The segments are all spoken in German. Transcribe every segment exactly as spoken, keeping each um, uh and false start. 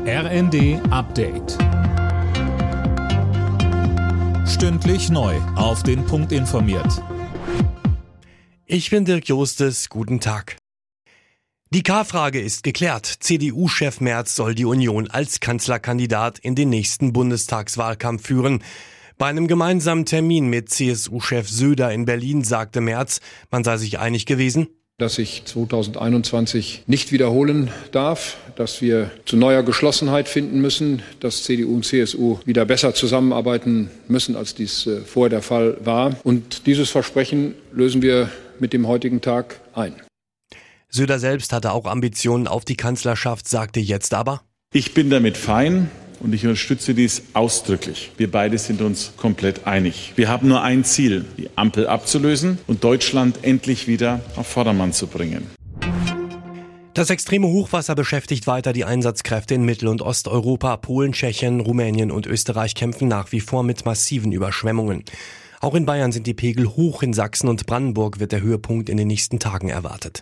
R N D Update. Stündlich neu auf den Punkt informiert. Ich bin Dirk Jostes, guten Tag. Die K-Frage ist geklärt. C D U-Chef Merz soll die Union als Kanzlerkandidat in den nächsten Bundestagswahlkampf führen. Bei einem gemeinsamen Termin mit C S U-Chef Söder in Berlin sagte Merz, man sei sich einig gewesen, dass sich zweitausendeinundzwanzig nicht wiederholen darf, dass wir zu neuer Geschlossenheit finden müssen, dass C D U und C S U wieder besser zusammenarbeiten müssen, als dies vorher der Fall war. Und dieses Versprechen lösen wir mit dem heutigen Tag ein. Söder selbst hatte auch Ambitionen auf die Kanzlerschaft, sagte jetzt aber: Ich bin damit fein und ich unterstütze dies ausdrücklich. Wir beide sind uns komplett einig. Wir haben nur ein Ziel, die Ampel abzulösen und Deutschland endlich wieder auf Vordermann zu bringen. Das extreme Hochwasser beschäftigt weiter die Einsatzkräfte in Mittel- und Osteuropa. Polen, Tschechien, Rumänien und Österreich kämpfen nach wie vor mit massiven Überschwemmungen. Auch in Bayern sind die Pegel hoch, in Sachsen und Brandenburg wird der Höhepunkt in den nächsten Tagen erwartet.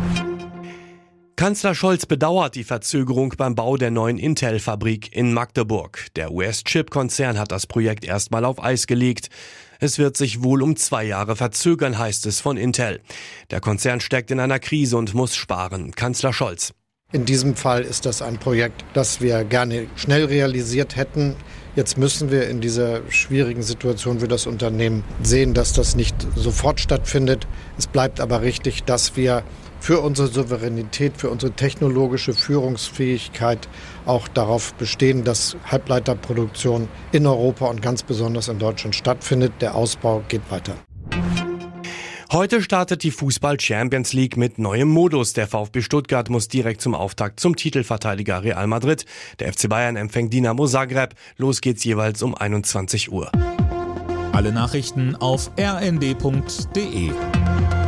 Kanzler Scholz bedauert die Verzögerung beim Bau der neuen Intel-Fabrik in Magdeburg. Der U S-Chip-Konzern hat das Projekt erstmal auf Eis gelegt. Es wird sich wohl um zwei Jahre verzögern, heißt es von Intel. Der Konzern steckt in einer Krise und muss sparen. Kanzler Scholz: In diesem Fall ist das ein Projekt, das wir gerne schnell realisiert hätten. Jetzt müssen wir in dieser schwierigen Situation für das Unternehmen sehen, dass das nicht sofort stattfindet. Es bleibt aber richtig, dass wir für unsere Souveränität, für unsere technologische Führungsfähigkeit auch darauf bestehen, dass Halbleiterproduktion in Europa und ganz besonders in Deutschland stattfindet. Der Ausbau geht weiter. Heute startet die Fußball-Champions League mit neuem Modus. Der VfB Stuttgart muss direkt zum Auftakt zum Titelverteidiger Real Madrid. Der F C Bayern empfängt Dinamo Zagreb. Los geht's jeweils um einundzwanzig Uhr. Alle Nachrichten auf r n d punkt d e.